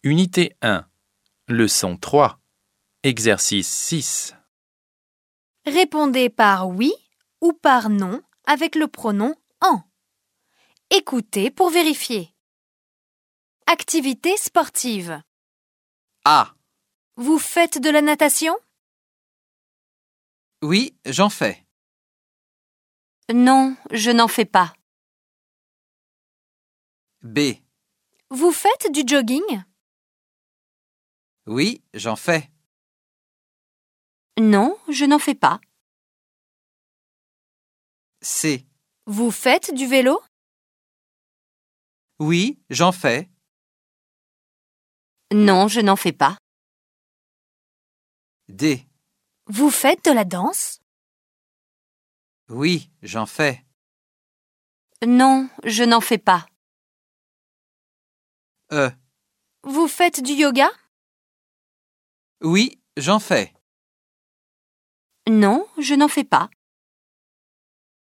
Unité 1, leçon 3, exercice 6. Répondez par oui ou par non avec le pronom en. Écoutez pour vérifier. Activité sportive. A. Vous faites de la natation? Oui, j'en fais. Non, je n'en fais pas. B. Vous faites du jogging? Oui, j'en fais. Non, je n'en fais pas. C. Vous faites du vélo? Oui, j'en fais. Non, je n'en fais pas. D. Vous faites de la danse? Oui, j'en fais. Non, je n'en fais pas. E. Vous faites du yoga? Oui, j'en fais. Non, je n'en fais pas.